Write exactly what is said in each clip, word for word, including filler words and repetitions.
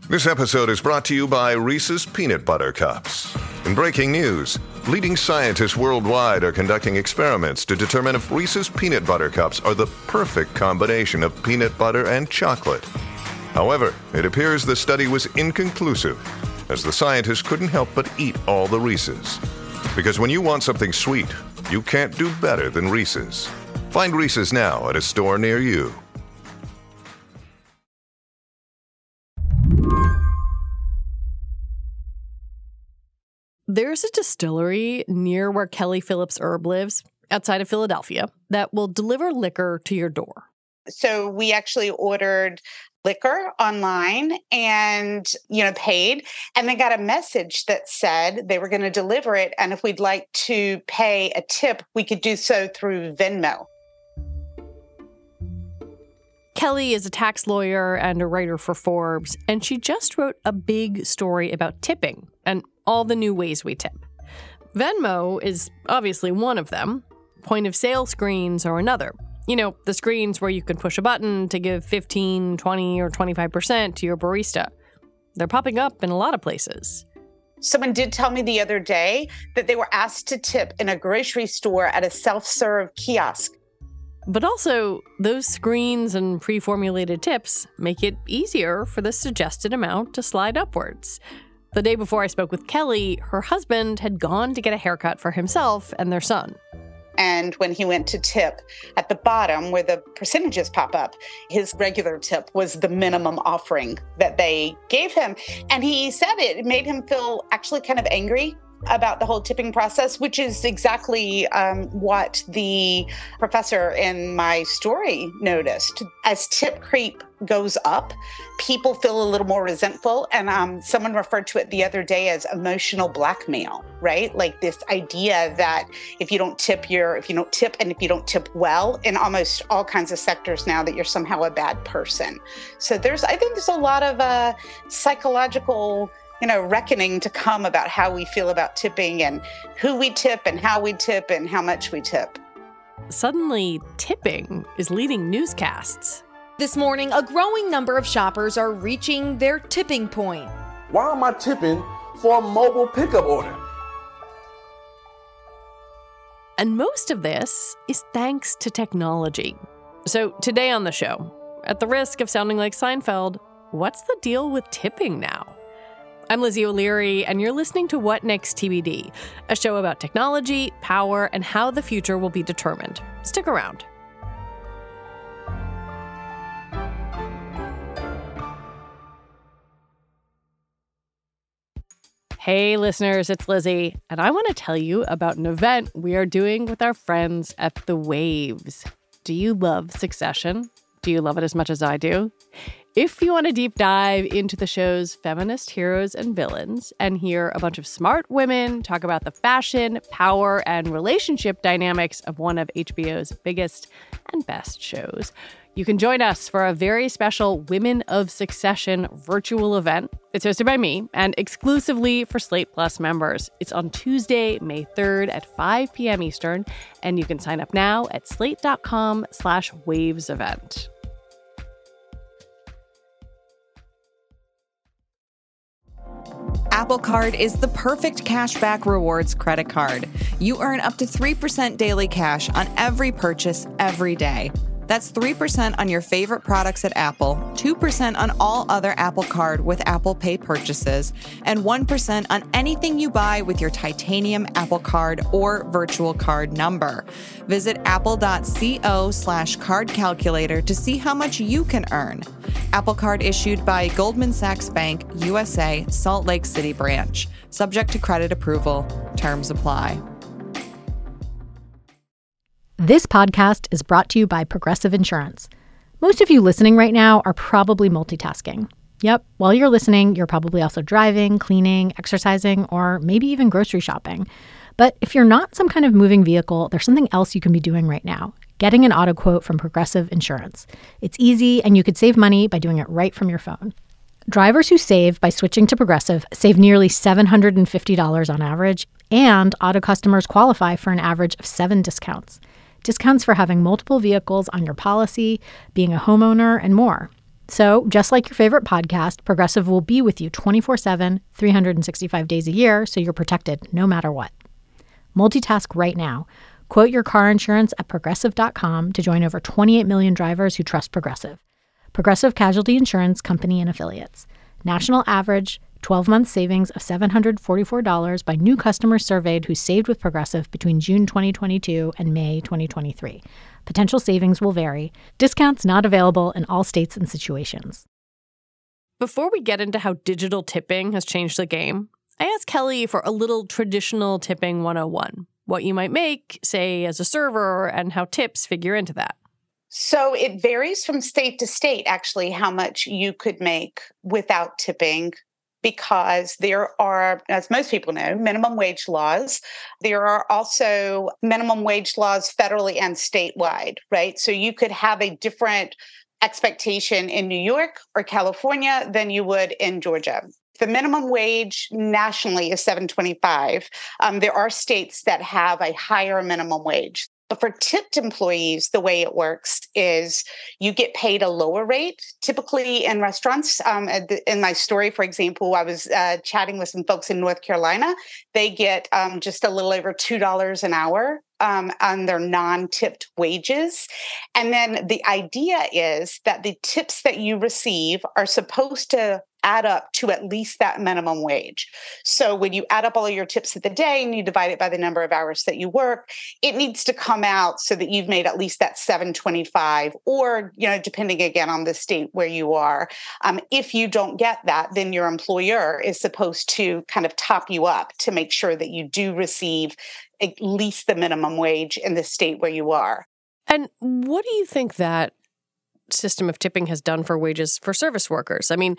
This episode is brought to you by Reese's Peanut Butter Cups. In breaking news, leading scientists worldwide are conducting experiments to determine if Reese's Peanut Butter Cups are the perfect combination of peanut butter and chocolate. However, it appears the study was inconclusive, as the scientists couldn't help but eat all the Reese's. Because when you want something sweet, you can't do better than Reese's. Find Reese's now at a store near you. There's a distillery near where Kelly Phillips Erb lives, outside of Philadelphia, that will deliver liquor to your door. So we actually ordered liquor online and, you know, paid, and they got a message that said they were going to deliver it. And if we'd like to pay a tip, we could do so through Venmo. Kelly is a tax lawyer and a writer for Forbes, and she just wrote a big story about tipping and all the new ways we tip. Venmo is obviously one of them. Point of sale screens are another. You know, the screens where you can push a button to give fifteen, twenty, or twenty-five percent to your barista. They're popping up in a lot of places. Someone did tell me the other day that they were asked to tip in a grocery store at a self-serve kiosk. But also, those screens and pre-formulated tips make it easier for the suggested amount to slide upwards. The day before I spoke with Kelly, her husband had gone to get a haircut for himself and their son. And when he went to tip, at the bottom where the percentages pop up, his regular tip was the minimum offering that they gave him. And he said it, it made him feel actually kind of angry about the whole tipping process, which is exactly um, what the professor in my story noticed. As tip creep goes up, people feel a little more resentful. And um, someone referred to it the other day as emotional blackmail, right? Like this idea that if you don't tip your, if you don't tip and if you don't tip well in almost all kinds of sectors now, that you're somehow a bad person. So there's, I think there's a lot of uh, psychological you know, reckoning to come about how we feel about tipping and who we tip and how we tip and how much we tip. Suddenly, tipping is leading newscasts. This morning, a growing number of shoppers are reaching their tipping point. Why am I tipping for a mobile pickup order? And most of this is thanks to technology. So today on the show, at the risk of sounding like Seinfeld, what's the deal with tipping now? I'm Lizzie O'Leary, and you're listening to What Next T B D, a show about technology, power, and how the future will be determined. Stick around. Hey, listeners, it's Lizzie, and I want to tell you about an event we are doing with our friends at The Waves. Do you love Succession? Do you love it as much as I do? If you want to deep dive into the show's feminist heroes and villains and hear a bunch of smart women talk about the fashion, power, and relationship dynamics of one of H B O's biggest and best shows, you can join us for a very special Women of Succession virtual event. It's hosted by me and exclusively for Slate Plus members. It's on Tuesday, May third at five p.m. Eastern, and you can sign up now at slate.com slash waves event. Apple Card is the perfect cashback rewards credit card. You earn up to three percent daily cash on every purchase every day. That's three percent on your favorite products at Apple, two percent on all other Apple Card with Apple Pay purchases, and one percent on anything you buy with your titanium Apple Card or virtual card number. Visit apple.co slash card calculator to see how much you can earn. Apple Card issued by Goldman Sachs Bank, U S A, Salt Lake City branch. Subject to credit approval. Terms apply. This podcast is brought to you by Progressive Insurance. Most of you listening right now are probably multitasking. Yep, while you're listening, you're probably also driving, cleaning, exercising, or maybe even grocery shopping. But if you're not some kind of moving vehicle, there's something else you can be doing right now. Getting an auto quote from Progressive Insurance. It's easy, and you could save money by doing it right from your phone. Drivers who save by switching to Progressive save nearly seven hundred fifty dollars on average, and auto customers qualify for an average of seven discounts. Discounts for having multiple vehicles on your policy, being a homeowner, and more. So, just like your favorite podcast, Progressive will be with you twenty-four seven, three hundred sixty-five days a year, so you're protected no matter what. Multitask right now. Quote your car insurance at progressive dot com to join over twenty-eight million drivers who trust Progressive. Progressive Casualty Insurance Company and Affiliates. National average twelve-month savings of seven hundred forty-four dollars by new customers surveyed who saved with Progressive between June twenty twenty-two and May twenty twenty-three. Potential savings will vary. Discounts not available in all states and situations. Before we get into how digital tipping has changed the game, I asked Kelly for a little traditional tipping one oh one. What you might make, say, as a server, and how tips figure into that. So it varies from state to state, actually, how much you could make without tipping, because there are, as most people know, minimum wage laws. There are also minimum wage laws federally and statewide, right? So you could have a different expectation in New York or California than you would in Georgia. The minimum wage nationally is seven twenty-five. Um, there are states that have a higher minimum wage. But for tipped employees, the way it works is you get paid a lower rate. Typically in restaurants, um, in my story, for example, I was uh, chatting with some folks in North Carolina. They get um, just a little over two dollars an hour um, on their non-tipped wages. And then the idea is that the tips that you receive are supposed to add up to at least that minimum wage. So when you add up all of your tips of the day and you divide it by the number of hours that you work, it needs to come out so that you've made at least that seven twenty-five, or, you know, depending again on the state where you are. Um, if you don't get that, then your employer is supposed to kind of top you up to make sure that you do receive at least the minimum wage in the state where you are. And what do you think that system of tipping has done for wages for service workers? I mean,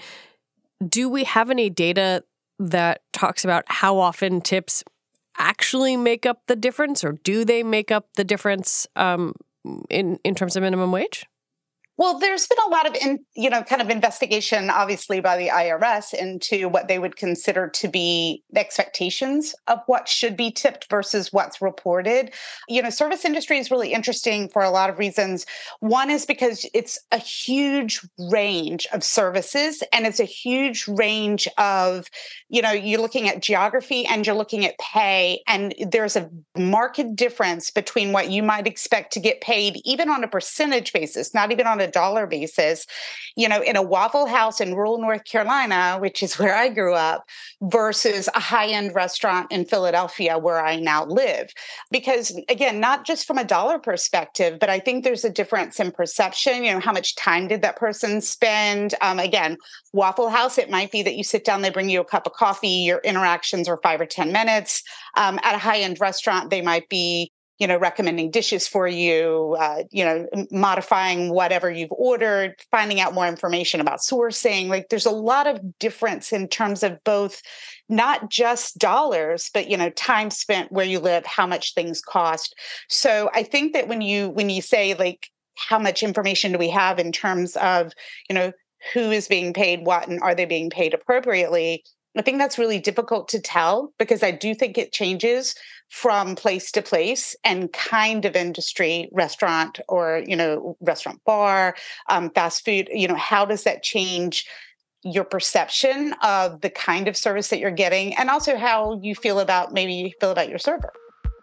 do we have any data that talks about how often tips actually make up the difference, or do they make up the difference um, in, in terms of minimum wage? Well, there's been a lot of, in, you know, kind of investigation, obviously, by the I R S into what they would consider to be the expectations of what should be tipped versus what's reported. You know, service industry is really interesting for a lot of reasons. One is because it's a huge range of services, and it's a huge range of, you know, you're looking at geography and you're looking at pay, and there's a marked difference between what you might expect to get paid, even on a percentage basis, not even on a dollar basis, you know, in a Waffle House in rural North Carolina, which is where I grew up, versus a high-end restaurant in Philadelphia where I now live. Because again, not just from a dollar perspective, but I think there's a difference in perception. You know, how much time did that person spend? Um, again, Waffle House, it might be that you sit down, they bring you a cup of coffee, your interactions are five or ten minutes. Um, at a high-end restaurant, they might be, you know, recommending dishes for you, uh, you know, modifying whatever you've ordered, finding out more information about sourcing. Like, there's a lot of difference in terms of both, not just dollars, but, you know, time spent where you live, how much things cost. So I think that when you, when you say, like, how much information do we have in terms of, you know, who is being paid what, and are they being paid appropriately? I think that's really difficult to tell, because I do think it changes from place to place and kind of industry, restaurant or, you know, restaurant bar, um, fast food. You know, how does that change your perception of the kind of service that you're getting, and also how you feel about, maybe you feel about your server?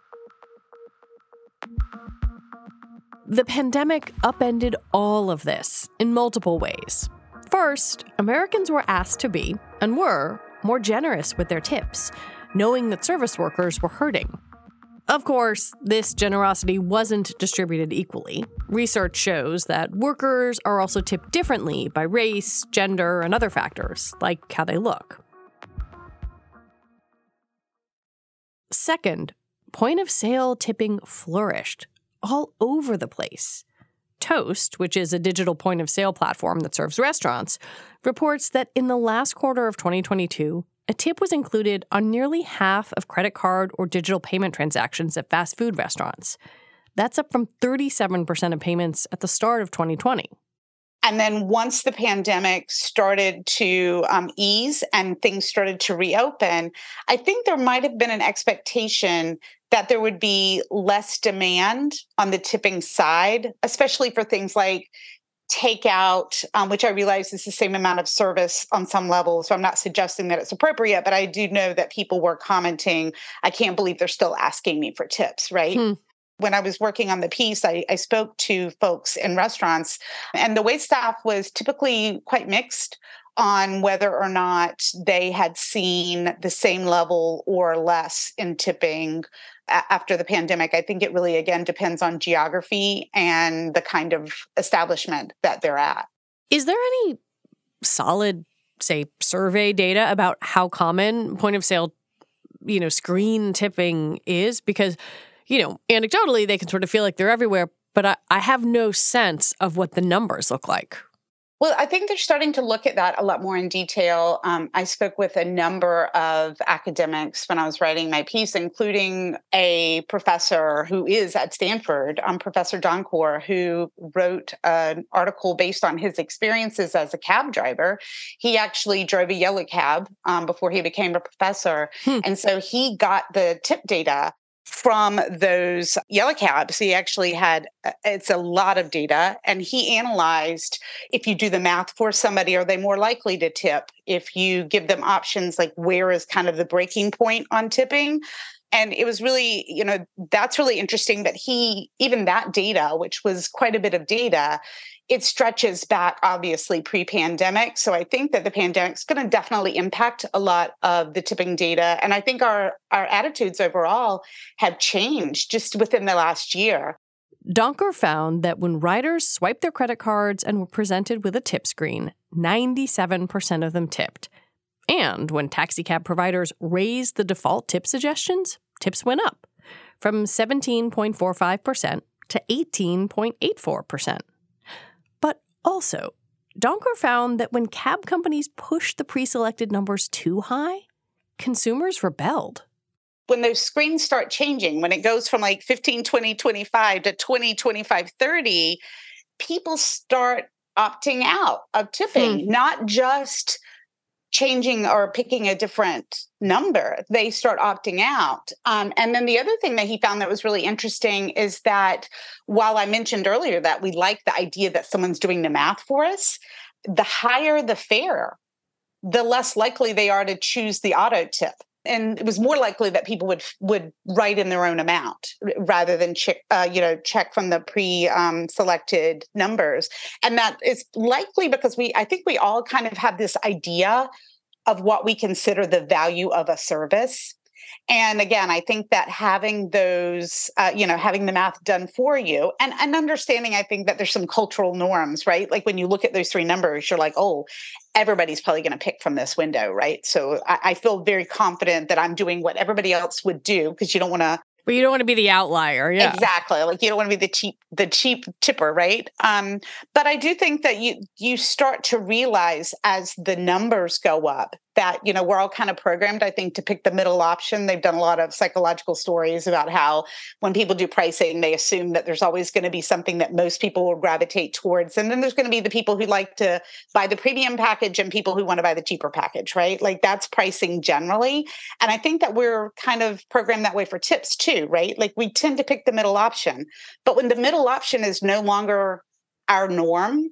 The pandemic upended all of this in multiple ways. First, Americans were asked to be, and were, more generous with their tips, knowing that service workers were hurting. Of course, this generosity wasn't distributed equally. Research shows that workers are also tipped differently by race, gender, and other factors, like how they look. Second, point-of-sale tipping flourished all over the place. Toast, which is a digital point-of-sale platform that serves restaurants, reports that in the last quarter of twenty twenty-two, a tip was included on nearly half of credit card or digital payment transactions at fast food restaurants. That's up from thirty-seven percent of payments at the start of twenty twenty. And then once the pandemic started to um, ease and things started to reopen, I think there might have been an expectation that there would be less demand on the tipping side, especially for things like takeout, um, which I realize is the same amount of service on some level. So I'm not suggesting that it's appropriate, but I do know that people were commenting, I can't believe they're still asking me for tips, right? Hmm. When I was working on the piece, I, I spoke to folks in restaurants, and the waitstaff was typically quite mixed on whether or not they had seen the same level or less in tipping a- after the pandemic. I think it really, again, depends on geography and the kind of establishment that they're at. Is there any solid, say, survey data about how common point of sale, you know, screen tipping is? Because, you know, anecdotally, they can sort of feel like they're everywhere, but I, I have no sense of what the numbers look like. Well, I think they're starting to look at that a lot more in detail. Um, I spoke with a number of academics when I was writing my piece, including a professor who is at Stanford, um, Professor Donkor, who wrote an article based on his experiences as a cab driver. He actually drove a yellow cab um, before he became a professor. Hmm. And so he got the tip data from those yellow cabs. He actually had, it's a lot of data, and he analyzed, if you do the math for somebody, are they more likely to tip? If you give them options, like where is kind of the breaking point on tipping? And it was really, you know, that's really interesting that he, even that data, which was quite a bit of data, it stretches back, obviously, pre-pandemic. So I think that the pandemic is going to definitely impact a lot of the tipping data. And I think our, our attitudes overall have changed just within the last year. Donkor found that when riders swiped their credit cards and were presented with a tip screen, ninety-seven percent of them tipped. And when taxicab providers raised the default tip suggestions, tips went up from seventeen point four five percent to eighteen point eight four percent. But also, Donkor found that when cab companies pushed the pre-selected numbers too high, consumers rebelled. When those screens start changing, when it goes from like fifteen, twenty, twenty-five to twenty, twenty-five, thirty, people start opting out of tipping, hmm. not just changing or picking a different number. They start opting out. Um, and then the other thing that he found that was really interesting is that while I mentioned earlier that we like the idea that someone's doing the math for us, the higher the fare, the less likely they are to choose the auto tip. And it was more likely that people would would write in their own amount rather than check, uh, you know, check from the pre-selected um, numbers. And that is likely because we, I think we all kind of have this idea of what we consider the value of a service. And again, I think that having those, uh, you know, having the math done for you and, and understanding, I think that there's some cultural norms, right? Like when you look at those three numbers, you're like, oh, everybody's probably going to pick from this window, right? So I, I feel very confident that I'm doing what everybody else would do because you don't want to. But you don't want to be the outlier, yeah. Exactly. Like you don't want to be the cheap, the cheap tipper, right? Um, but I do think that you you start to realize as the numbers go up that, you know, we're all kind of programmed, I think, to pick the middle option. They've done a lot of psychological stories about how when people do pricing, they assume that there's always going to be something that most people will gravitate towards. And then there's going to be the people who like to buy the premium package and people who want to buy the cheaper package, right? Like that's pricing generally. And I think that we're kind of programmed that way for tips too, right? Like we tend to pick the middle option. But when the middle option is no longer our norm,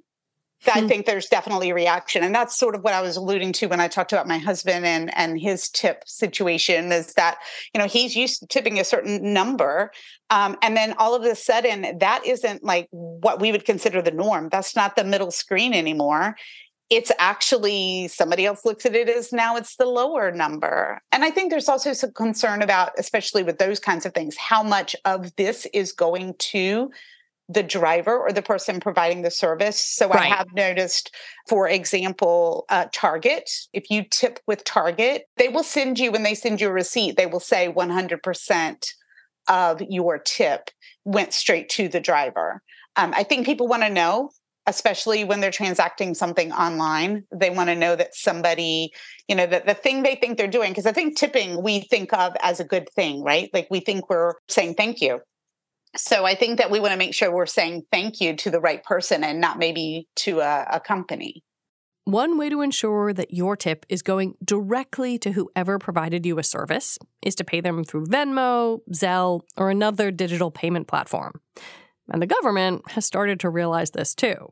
I think there's definitely a reaction. And that's sort of what I was alluding to when I talked about my husband and, and his tip situation is that, you know, he's used to tipping a certain number. Um, and then all of a sudden, that isn't like what we would consider the norm. That's not the middle screen anymore. It's actually somebody else looks at it as now it's the lower number. And I think there's also some concern about, especially with those kinds of things, how much of this is going to the driver or the person providing the service. So right. I have noticed, for example, uh, Target, if you tip with Target, they will send you, when they send you a receipt, they will say one hundred percent of your tip went straight to the driver. Um, I think people want to know, especially when they're transacting something online, they want to know that somebody, you know, that the thing they think they're doing, because I think tipping we think of as a good thing, right? Like we think we're saying thank you. So I think that we want to make sure we're saying thank you to the right person and not maybe to a, a company. One way to ensure that your tip is going directly to whoever provided you a service is to pay them through Venmo, Zelle, or another digital payment platform. And the government has started to realize this too.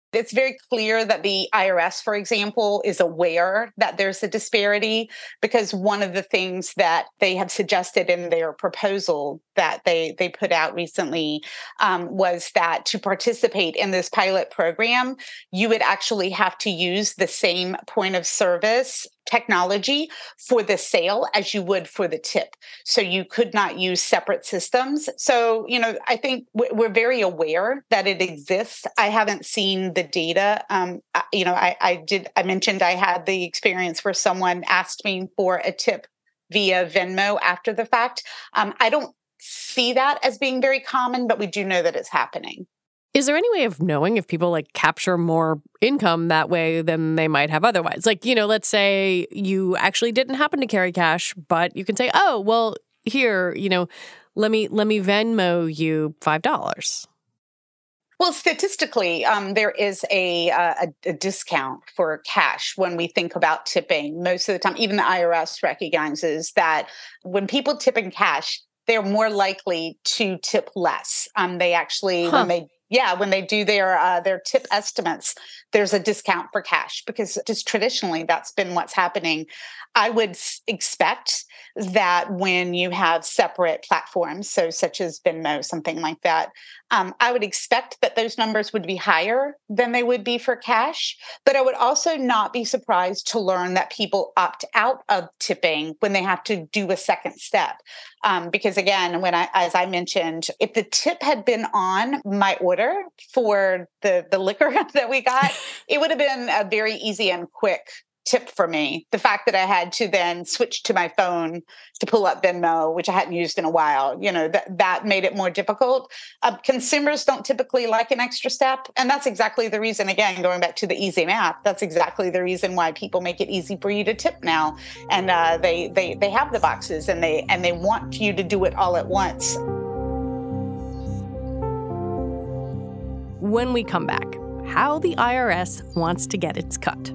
It's very clear that the I R S, for example, is aware that there's a disparity, because one of the things that they have suggested in their proposal that they, they put out recently um, was that to participate in this pilot program, you would actually have to use the same point of service technology for the sale as you would for the tip. So you could not use separate systems. So, you know, I think we're very aware that it exists. I haven't seen the data. Um, you know, I, I did, I mentioned I had the experience where someone asked me for a tip via Venmo after the fact. Um, I don't see that as being very common, but we do know that it's happening. Is there any way of knowing if people like capture more income that way than they might have otherwise? Like, you know, let's say you actually didn't happen to carry cash, but you can say, oh, well, here, you know, let me let me Venmo you five dollars. Well, statistically, um, there is a, a, a discount for cash when we think about tipping. Most of the time, even the I R S recognizes that when people tip in cash, they're more likely to tip less. Um, they actually, huh. when they Yeah, when they do their uh, their tip estimates, there's a discount for cash, because just traditionally that's been what's happening. I would s- expect that when you have separate platforms, so such as Venmo, something like that, um, I would expect that those numbers would be higher than they would be for cash. But I would also not be surprised to learn that people opt out of tipping when they have to do a second step. Um, because again, when I, as I mentioned, if the tip had been on my order for the, the liquor that we got, it would have been a very easy and quick tip for me. The fact that I had to then switch to my phone to pull up Venmo, which I hadn't used in a while, you know, that, that made it more difficult. Uh, consumers don't typically like an extra step. And that's exactly the reason, again, going back to the easy math, that's exactly the reason why people make it easy for you to tip now. And uh, they, they, they have the boxes and they, and they want you to do it all at once. When we come back, how the I R S wants to get its cut.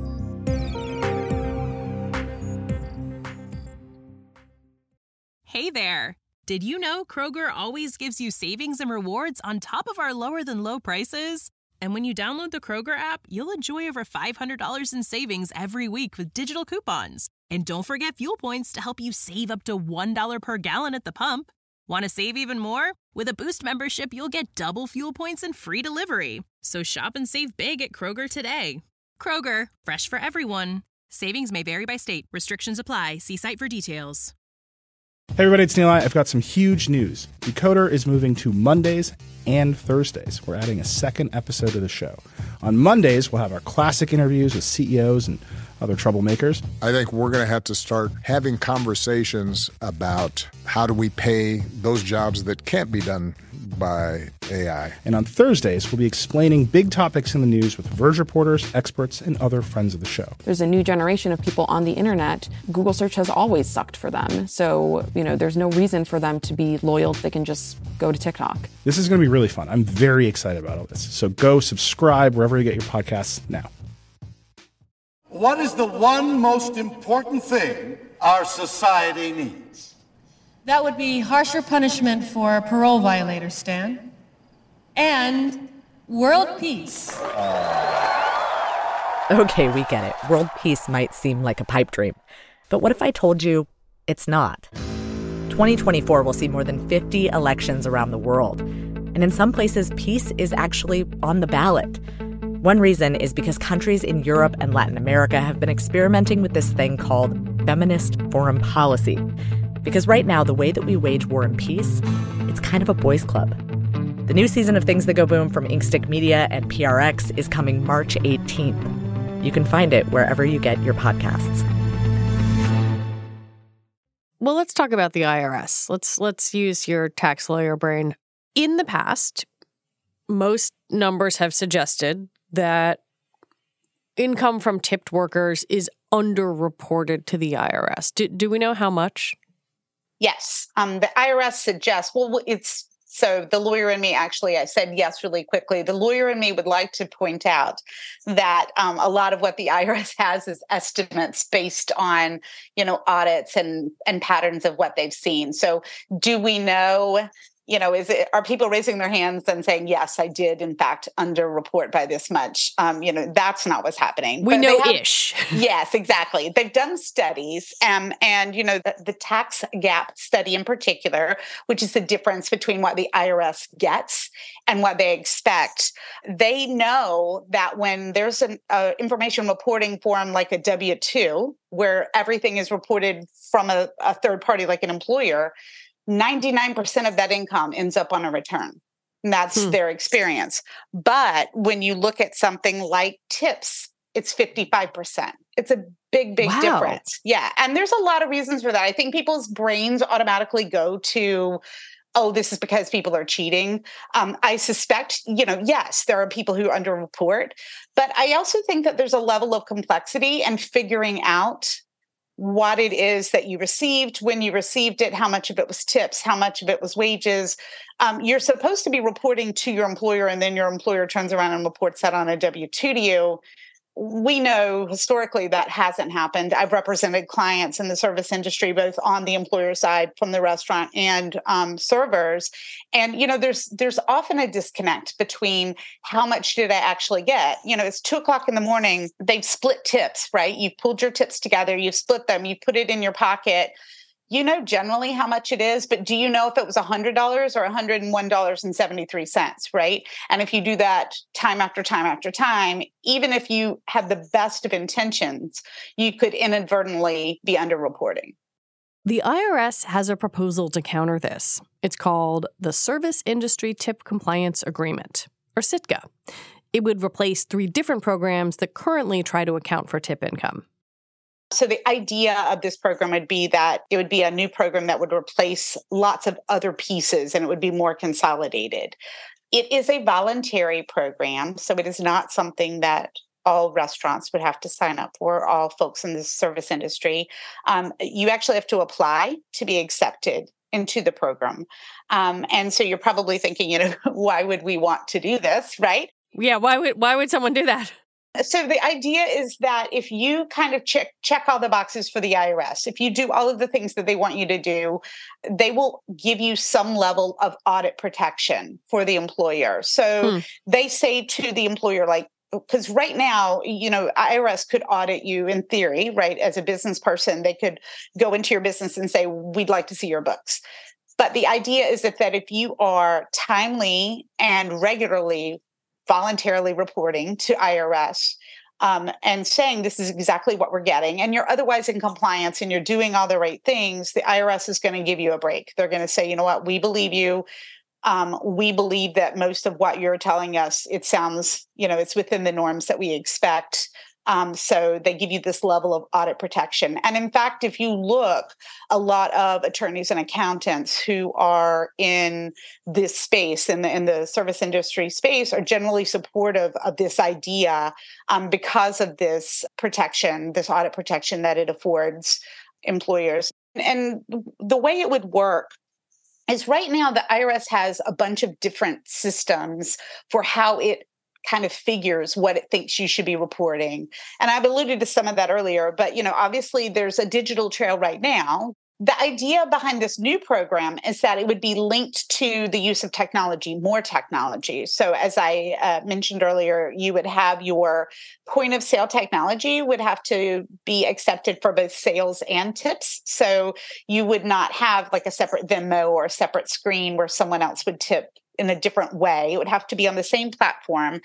Hey there! Did you know Kroger always gives you savings and rewards on top of our lower than low prices? And when you download the Kroger app, you'll enjoy over five hundred dollars in savings every week with digital coupons. And don't forget fuel points to help you save up to one dollar per gallon at the pump. Want to save even more? With a Boost membership, you'll get double fuel points and free delivery. So shop and save big at Kroger today. Kroger, fresh for everyone. Savings may vary by state. Restrictions apply. See site for details. Hey everybody, it's Neil. I've got some huge news. Decoder is moving to Mondays and Thursdays. We're adding a second episode of the show. On Mondays, we'll have our classic interviews with C E Os and other troublemakers. I think we're going to have to start having conversations about how do we pay those jobs that can't be done by A I. And on Thursdays, we'll be explaining big topics in the news with Verge reporters, experts, and other friends of the show. There's a new generation of people on the internet. Google search has always sucked for them. So, you know, there's no reason for them to be loyal. They can just go to TikTok. This is going to be really fun. I'm very excited about all this. So go subscribe wherever you get your podcasts now. What is the one most important thing our society needs? That would be harsher punishment for parole violators, Stan. And world peace. Okay, we get it. World peace might seem like a pipe dream. But what if I told you it's not? twenty twenty-four will see more than fifty elections around the world. And in some places, peace is actually on the ballot. One reason is because countries in Europe and Latin America have been experimenting with this thing called feminist foreign policy. Because right now, the way that we wage war and peace, it's kind of a boys' club. The new season of Things That Go Boom from Inkstick Media and P R X is coming March eighteenth. You can find it wherever you get your podcasts. Well, let's talk about the I R S. Let's let's use your tax lawyer brain. In the past, most numbers have suggested that income from tipped workers is underreported to the I R S. Do, do we know how much? Yes. Um, the I R S suggests, well, it's so the lawyer in me, actually, I said yes really quickly. The lawyer in me would like to point out that um, a lot of what the I R S has is estimates based on, you know, audits and, and patterns of what they've seen. So do we know You know, is it, are people raising their hands and saying, yes, I did, in fact, underreport by this much? Um, you know, that's not what's happening. We But know they have- ish. Yes, exactly. They've done studies, um, and, you know, the, the tax gap study in particular, which is the difference between what the I R S gets and what they expect. They know that when there's an uh, information reporting form like a W two, where everything is reported from a, a third party like an employer, ninety-nine percent of that income ends up on a return. And that's hmm. their experience. But when you look at something like tips, it's fifty-five percent. It's a big, big wow. difference. Yeah. And there's a lot of reasons for that. I think people's brains automatically go to, oh, this is because people are cheating. Um, I suspect, you know, yes, there are people who underreport, but I also think that there's a level of complexity and figuring out what it is that you received, when you received it, how much of it was tips, how much of it was wages. Um, you're supposed to be reporting to your employer, and then your employer turns around and reports that on a W two to you. We know historically that hasn't happened. I've represented clients in the service industry, both on the employer side from the restaurant and um, servers. And, you know, there's there's often a disconnect between how much did I actually get? You know, it's two o'clock in the morning. They've split tips, right? You've pulled your tips together. You've split them. You put it in your pocket. You know generally how much it is, but do you know if it was one hundred dollars or one hundred one dollars and seventy-three cents, right? And if you do that time after time after time, even if you had the best of intentions, you could inadvertently be underreporting. The I R S has a proposal to counter this. It's called the Service Industry Tip Compliance Agreement, or SITCA. It would replace three different programs that currently try to account for tip income. So the idea of this program would be that it would be a new program that would replace lots of other pieces, and it would be more consolidated. It is a voluntary program, so it is not something that all restaurants would have to sign up for, all folks in the service industry. Um, you actually have to apply to be accepted into the program. Um, and so you're probably thinking, you know, why would we want to do this, right? Yeah, why would why would someone do that? So the idea is that if you kind of check check all the boxes for the I R S, if you do all of the things that they want you to do, they will give you some level of audit protection for the employer. So hmm. they say to the employer, like, because right now, you know, I R S could audit you in theory, right? As a business person, they could go into your business and say, we'd like to see your books. But the idea is that, that if you are timely and regularly voluntarily reporting to I R S um, and saying this is exactly what we're getting, and you're otherwise in compliance and you're doing all the right things, the I R S is going to give you a break. They're going to say, you know what, we believe you. Um, we believe that most of what you're telling us, it sounds, you know, it's within the norms that we expect. Um, so they give you this level of audit protection. And in fact, if you look, a lot of attorneys and accountants who are in this space, in the, in the service industry space, are generally supportive of this idea um, because of this protection, this audit protection that it affords employers. And the way it would work is right now the I R S has a bunch of different systems for how it kind of figures what it thinks you should be reporting. And I've alluded to some of that earlier, but, you know, obviously there's a digital trail right now. The idea behind this new program is that it would be linked to the use of technology, more technology. So as I uh, mentioned earlier, you would have your point of sale technology would have to be accepted for both sales and tips. So you would not have like a separate Venmo or a separate screen where someone else would tip in a different way. It would have to be on the same platform.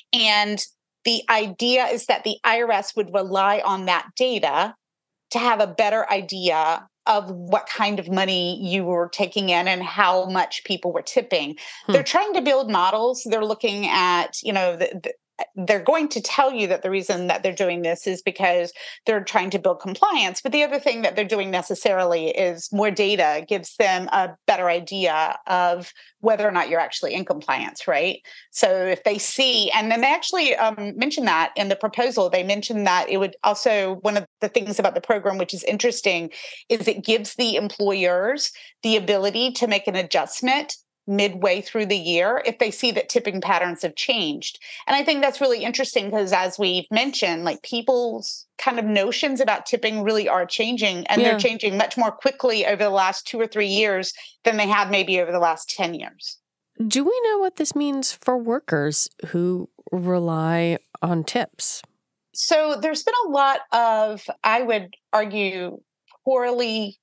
And the idea is that the I R S would rely on that data to have a better idea of what kind of money you were taking in and how much people were tipping. Hmm. They're trying to build models. They're looking at, you know, the, the they're going to tell you that the reason that they're doing this is because they're trying to build compliance. But the other thing that they're doing necessarily is more data gives them a better idea of whether or not you're actually in compliance, right? So if they see, and then they actually um, mentioned that in the proposal, they mentioned that it would also, one of the things about the program, which is interesting, is it gives the employers the ability to make an adjustment midway through the year if they see that tipping patterns have changed. And I think that's really interesting because, as we've mentioned, like people's kind of notions about tipping really are changing, and Yeah. they're changing much more quickly over the last two or three years than they have maybe over the last ten years. Do we know what this means for workers who rely on tips? So there's been a lot of, I would argue, poorly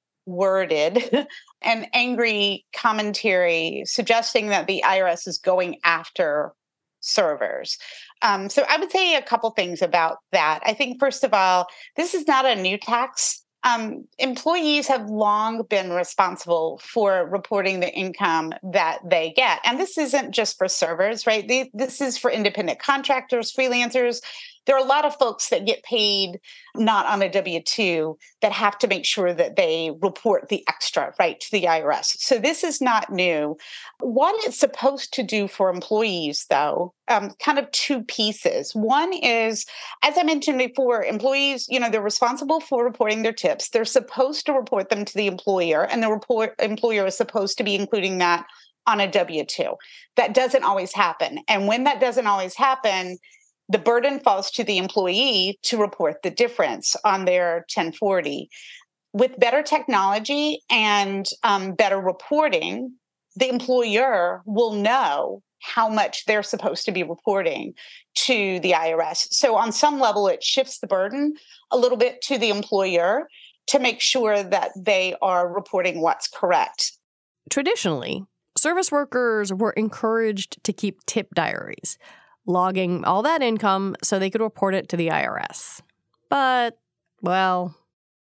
worded and angry commentary suggesting that the I R S is going after servers. Um, so I would say a couple things about that. I think, first of all, this is not a new tax. Um, employees have long been responsible for reporting the income that they get. And this isn't just for servers, right? They, this is for independent contractors, freelancers. There are a lot of folks that get paid not on a W two that have to make sure that they report the extra, right, to the I R S. So this is not new. What it's supposed to do for employees, though, um, kind of two pieces. One is, as I mentioned before, employees, you know, they're responsible for reporting their tips. They're supposed to report them to the employer, and the report, employer is supposed to be including that on a W two. That doesn't always happen. And when that doesn't always happen, the burden falls to the employee to report the difference on their ten forty. With better technology and um, better reporting, the employer will know how much they're supposed to be reporting to the I R S. So on some level, it shifts the burden a little bit to the employer to make sure that they are reporting what's correct. Traditionally, service workers were encouraged to keep tip diaries, logging all that income so they could report it to the I R S. But, well,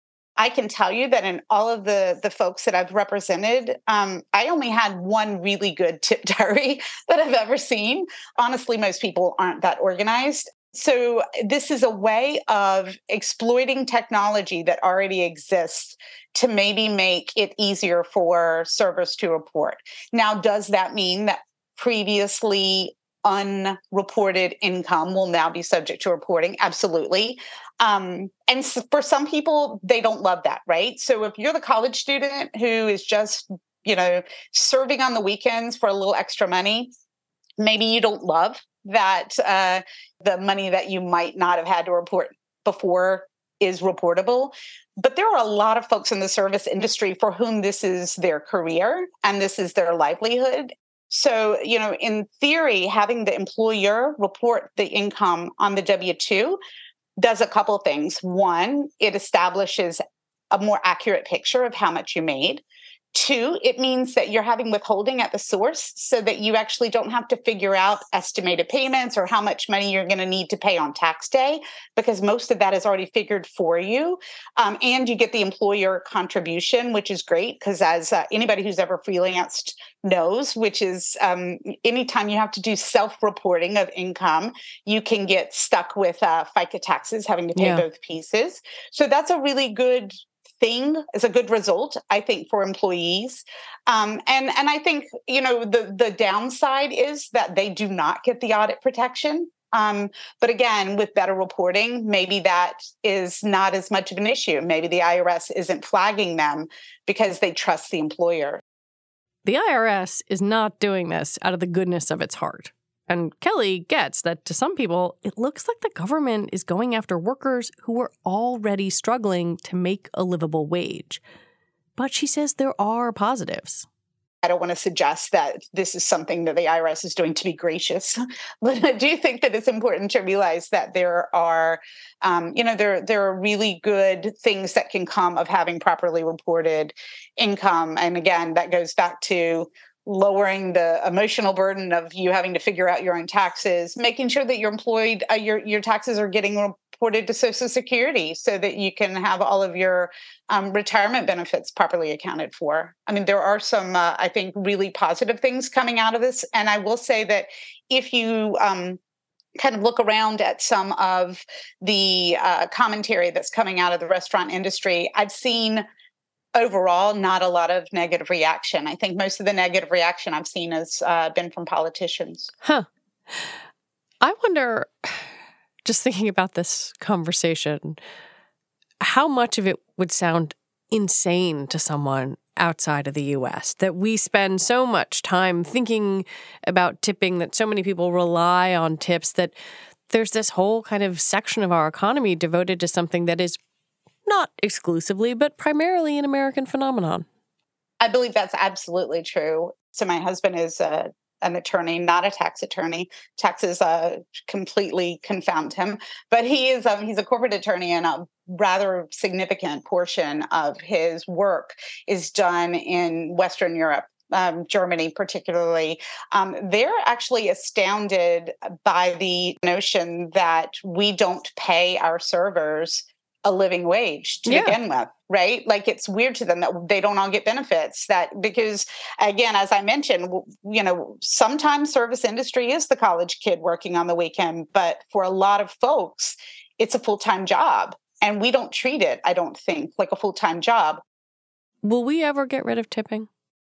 I can tell you that in all of the, the folks that I've represented, um, I only had one really good tip diary that I've ever seen. Honestly, most people aren't that organized. So this is a way of exploiting technology that already exists to maybe make it easier for servers to report. Now, does that mean that previously unreported income will now be subject to reporting? Absolutely. Um, and so for some people, they don't love that, right? So if you're the college student who is just, you know, serving on the weekends for a little extra money, maybe you don't love that uh, the money that you might not have had to report before is reportable. But there are a lot of folks in the service industry for whom this is their career and this is their livelihood. So, you know, in theory, having the employer report the income on the W two does a couple of things. One, it establishes a more accurate picture of how much you made. Two, it means that you're having withholding at the source so that you actually don't have to figure out estimated payments or how much money you're going to need to pay on tax day, because most of that is already figured for you. Um, and you get the employer contribution, which is great because as uh, anybody who's ever freelanced knows, which is um, anytime you have to do self-reporting of income, you can get stuck with uh, FICA taxes, having to pay Yeah. both pieces. So that's a really good thing, is a good result, I think, for employees. Um, and, and I think, you know, the, the downside is that they do not get the audit protection. Um, but again, with better reporting, maybe that is not as much of an issue. Maybe the I R S isn't flagging them because they trust the employer. the I R S is not doing this out of the goodness of its heart. And Kelly gets that to some people, it looks like the government is going after workers who are already struggling to make a livable wage. But she says there are positives. I don't want to suggest that this is something that the I R S is doing to be gracious, but I do think that it's important to realize that there are, um, you know, there there are really good things that can come of having properly reported income. And again, that goes back to lowering the emotional burden of you having to figure out your own taxes, making sure that you're employed, uh, your your taxes are getting reported to Social Security so that you can have all of your um, retirement benefits properly accounted for. I mean, there are some, uh, I think, really positive things coming out of this. And I will say that if you um, kind of look around at some of the uh, commentary that's coming out of the restaurant industry, I've seen overall not a lot of negative reaction. I think most of the negative reaction I've seen has uh, been from politicians. Huh. I wonder, just thinking about this conversation, how much of it would sound insane to someone outside of the U S, that we spend so much time thinking about tipping, that so many people rely on tips, that there's this whole kind of section of our economy devoted to something that is not exclusively, but primarily an American phenomenon. I believe that's absolutely true. So my husband is a an attorney, not a tax attorney. Taxes uh, completely confound him, but he is um, he's a corporate attorney, and a rather significant portion of his work is done in Western Europe. Um, Germany particularly, um, they're actually astounded by the notion that we don't pay our servers a living wage to yeah. begin with, right? Like, it's weird to them that they don't all get benefits. That because, again, as I mentioned, you know, sometimes service industry is the college kid working on the weekend, but for a lot of folks, it's a full-time job, and we don't treat it, I don't think, like a full-time job. Will we ever get rid of tipping?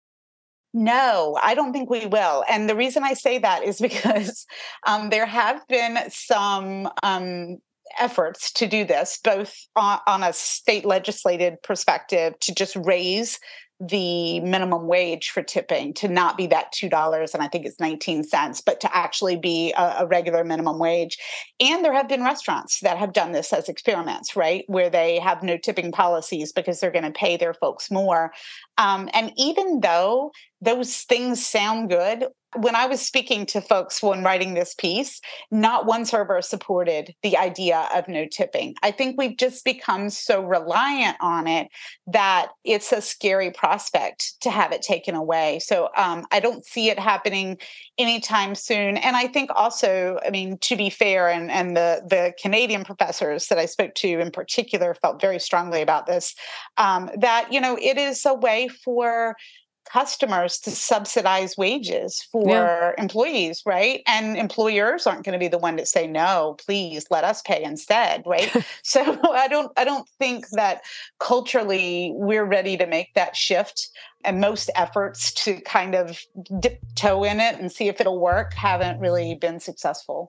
No, I don't think we will. And the reason I say that is because um, there have been some um, efforts to do this, both on, on a state legislated perspective, to just raise the minimum wage for tipping to not be that two dollars, and I think it's nineteen cents, but to actually be a, a regular minimum wage. And there have been restaurants that have done this as experiments, right, where they have no tipping policies because they're going to pay their folks more. Um, and even though those things sound good, when I was speaking to folks when writing this piece, not one server supported the idea of no tipping. I think we've just become so reliant on it that it's a scary prospect to have it taken away. So um, I don't see it happening anytime soon. And I think also, I mean, to be fair, and, and the, the Canadian professors that I spoke to in particular felt very strongly about this, um, that, you know, it is a way for customers to subsidize wages for yeah. employees, right? And employers aren't going to be the one to say, no, please let us pay instead, right? So I don't, I don't think that culturally we're ready to make that shift. And most efforts to kind of dip toe in it and see if it'll work haven't really been successful.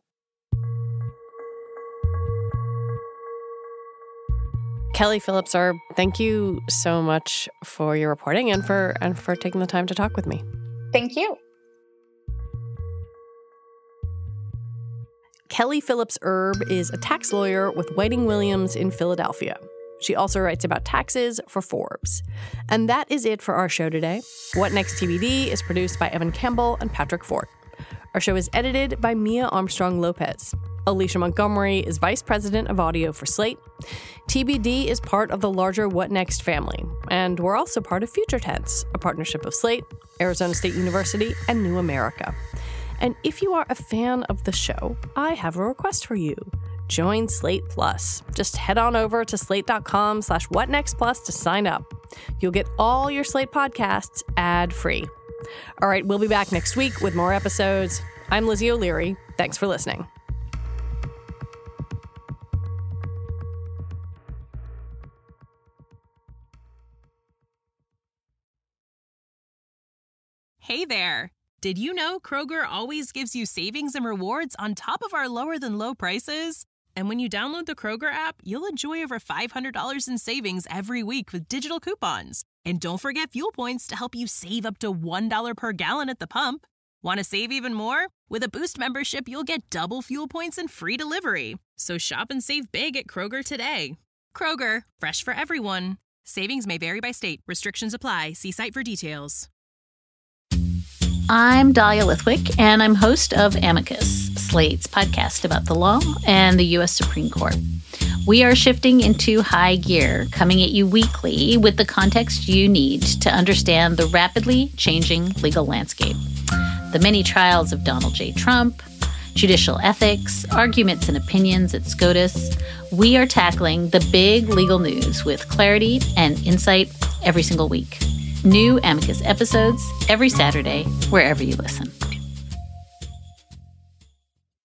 Kelly Phillips Erb, thank you so much for your reporting and for and for taking the time to talk with me. Thank you. Kelly Phillips Erb is a tax lawyer with Whiting Williams in Philadelphia. She also writes about taxes for Forbes. And that is it for our show today. What Next T B D is produced by Evan Campbell and Patrick Fort. Our show is edited by Mia Armstrong Lopez. Alicia Montgomery is Vice President of Audio for Slate. T B D is part of the larger What Next family, and we're also part of Future Tense, a partnership of Slate, Arizona State University, and New America. And if you are a fan of the show, I have a request for you. Join Slate Plus. Just head on over to slate.com slash whatnextplus to sign up. You'll get all your Slate podcasts ad-free. All right, we'll be back next week with more episodes. I'm Lizzie O'Leary. Thanks for listening. Hey there! Did you know Kroger always gives you savings and rewards on top of our lower-than-low prices? And when you download the Kroger app, you'll enjoy over five hundred dollars in savings every week with digital coupons. And don't forget fuel points to help you save up to one dollar per gallon at the pump. Want to save even more? With a Boost membership, you'll get double fuel points and free delivery. So shop and save big at Kroger today. Kroger, fresh for everyone. Savings may vary by state. Restrictions apply. See site for details. I'm Dahlia Lithwick, and I'm host of Amicus, Slate's podcast about the law and the U S Supreme Court. We are shifting into high gear, coming at you weekly with the context you need to understand the rapidly changing legal landscape. The many trials of Donald J. Trump, judicial ethics, arguments and opinions at SCOTUS. We are tackling the big legal news with clarity and insight every single week. New Amicus episodes every Saturday, wherever you listen.